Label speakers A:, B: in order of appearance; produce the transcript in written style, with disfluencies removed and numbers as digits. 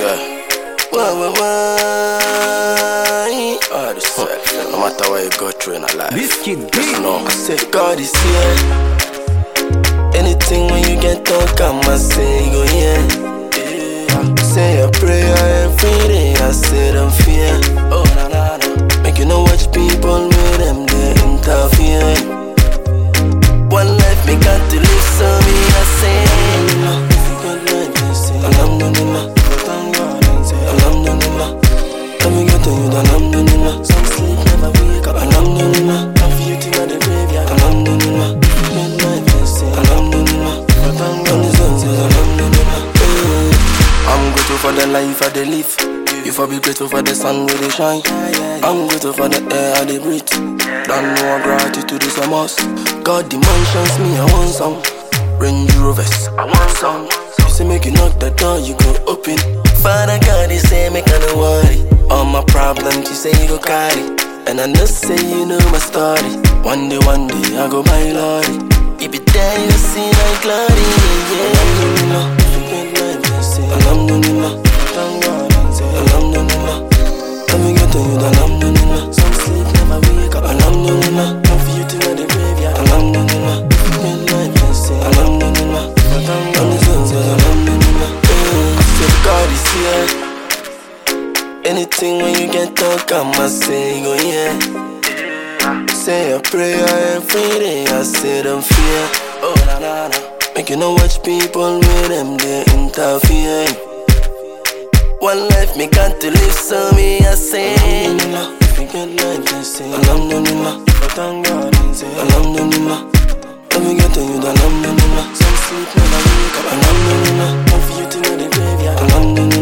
A: Yeah. Why? Oh, this sweat. No matter what you go through in a life, just know. I say God is here. Anything when you get talk, I'ma say go yeah. Say a prayer every day. I say don't fear. Oh na na na. Make you know watch people with them they interfere. One life me got to live, so me I say Alhamdulillah, Alhamdulillah. Let me get to you, Alhamdulillah. Some sleep never wake up, Alhamdulillah. I'm beauty at the graveyard, Alhamdulillah. Good life, Alhamdulillah. On the sun says Alhamdulillah. I'm grateful for the life I dey live. You for be grateful for the sun where they shine. I'm grateful for the air I dey breathe. Don't know gratitude is a must. God dimensions me, I want some Range Rovers, I want some. You say make you knock the door, you go open. Father God, you say make I no worry. All my problems, you say you go carry. And I know say you know my story. One day I go buy lorry. If you die, you see my glory. Yeah. Alhamdulillah, Alhamdulillah. Let me get to you, Alhamdulillah. Some sleep never wake up, Alhamdulillah. Come for you to know the graveyard, Alhamdulillah. Good life, Alhamdulillah. On the sun says Alhamdulillah. I said God is here. Anything when you get talk, I'ma say go yeah. Say a prayer every day. I say don't fear. Oh na na na. Make you know watch people with them they interfere. One life me got to live, so me I say Alhamdulillah. If you get life, just say Alhamdulillah. But thank God and say Alhamdulillah. Let me get to you, Alhamdulillah. Some sleep never wake up, Alhamdulillah. Come for you to know the graveyard, Alhamdulillah.